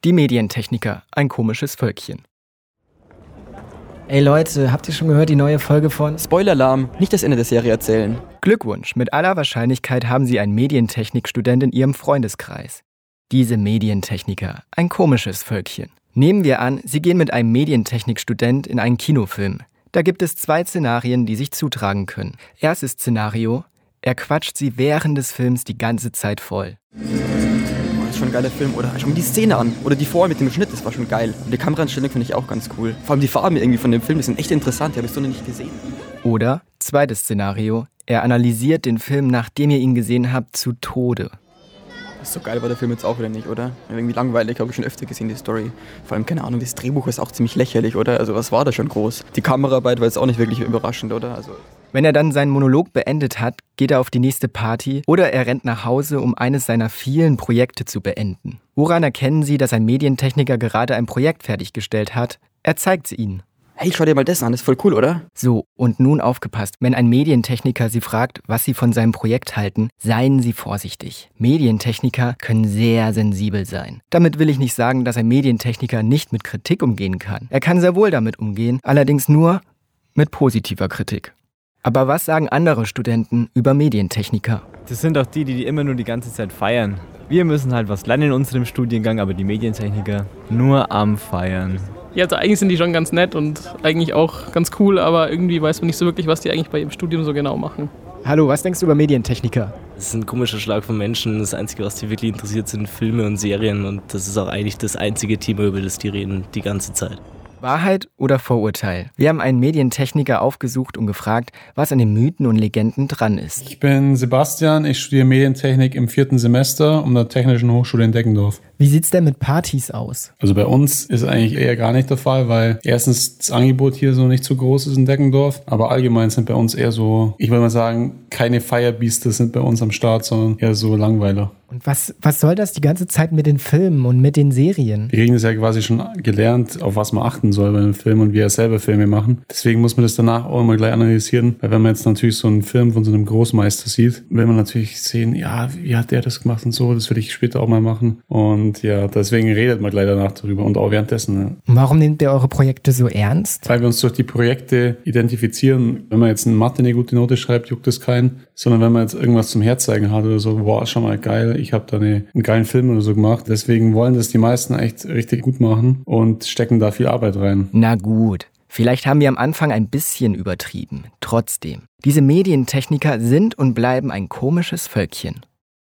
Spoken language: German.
Die Medientechniker, ein komisches Völkchen. Ey Leute, habt ihr schon gehört, die neue Folge von Spoiler-Alarm, nicht das Ende der Serie erzählen. Glückwunsch, mit aller Wahrscheinlichkeit haben Sie einen Medientechnikstudent in Ihrem Freundeskreis. Diese Medientechniker, ein komisches Völkchen. Nehmen wir an, Sie gehen mit einem Medientechnikstudent in einen Kinofilm. Da gibt es 2 Szenarien, die sich zutragen können. Erstes Szenario: Er quatscht Sie während des Films die ganze Zeit voll. Das ist schon ein geiler Film, oder? Schau mir die Szene an. Oder die vorher mit dem Schnitt, das war schon geil. Und die Kameraeinstellung finde ich auch ganz cool. Vor allem die Farben irgendwie von dem Film, die sind echt interessant, die habe ich so noch nicht gesehen. Oder zweites Szenario: Er analysiert den Film, nachdem ihr ihn gesehen habt, zu Tode. So geil war der Film jetzt auch wieder nicht, oder? Irgendwie langweilig, habe ich schon öfter gesehen, die Story. Vor allem, keine Ahnung, das Drehbuch ist auch ziemlich lächerlich, oder? Also was war da schon groß? Die Kameraarbeit war jetzt auch nicht wirklich überraschend, oder? Also Wenn er dann seinen Monolog beendet hat, geht er auf die nächste Party oder er rennt nach Hause, um eines seiner vielen Projekte zu beenden. Woran erkennen Sie, dass ein Medientechniker gerade ein Projekt fertiggestellt hat? Er zeigt es Ihnen. hey, schau dir mal das an, das ist voll cool, oder? So, und nun aufgepasst. Wenn ein Medientechniker Sie fragt, was Sie von seinem Projekt halten, seien Sie vorsichtig. Medientechniker können sehr sensibel sein. Damit will ich nicht sagen, dass ein Medientechniker nicht mit Kritik umgehen kann. Er kann sehr wohl damit umgehen, allerdings nur mit positiver Kritik. Aber was sagen andere Studenten über Medientechniker? Das sind doch die immer nur die ganze Zeit feiern. Wir müssen halt was lernen in unserem Studiengang, aber die Medientechniker nur am Feiern. Ja, also eigentlich sind die schon ganz nett und eigentlich auch ganz cool, aber irgendwie weiß man nicht so wirklich, was die eigentlich bei ihrem Studium so genau machen. Hallo, was denkst du über Medientechniker? Das ist ein komischer Schlag von Menschen. Das Einzige, was die wirklich interessiert, sind Filme und Serien. Und das ist auch eigentlich das einzige Thema, über das die reden, die ganze Zeit. Wahrheit oder Vorurteil? Wir haben einen Medientechniker aufgesucht und gefragt, was an den Mythen und Legenden dran ist. Ich bin Sebastian, ich studiere Medientechnik im 4. Semester an der Technischen Hochschule in Deggendorf. Wie sieht's denn mit Partys aus? Also bei uns ist eigentlich eher gar nicht der Fall, weil erstens das Angebot hier so nicht so groß ist in Deggendorf, aber allgemein sind bei uns eher so, ich würde mal sagen, keine Feierbiester sind bei uns am Start, sondern eher so Langweiler. Und was soll das die ganze Zeit mit den Filmen und mit den Serien? Wir kriegen das ja quasi schon gelernt, auf was man achten soll bei einem Film und wie er selber Filme machen. Deswegen muss man das danach auch immer gleich analysieren, weil wenn man jetzt natürlich so einen Film von so einem Großmeister sieht, will man natürlich sehen, ja, wie hat der das gemacht und so, das will ich später auch mal machen. Und ja, deswegen redet man gleich danach darüber und auch währenddessen. Ja. Warum nehmt ihr eure Projekte so ernst? Weil wir uns durch die Projekte identifizieren. Wenn man jetzt in Mathe eine gute Note schreibt, juckt es keinen. Sondern wenn man jetzt irgendwas zum Herzeigen hat oder so, boah, schau mal, geil, ich habe da einen geilen Film oder so gemacht. Deswegen wollen das die meisten echt richtig gut machen und stecken da viel Arbeit rein. Na gut, vielleicht haben wir am Anfang ein bisschen übertrieben. Trotzdem, diese Medientechniker sind und bleiben ein komisches Völkchen.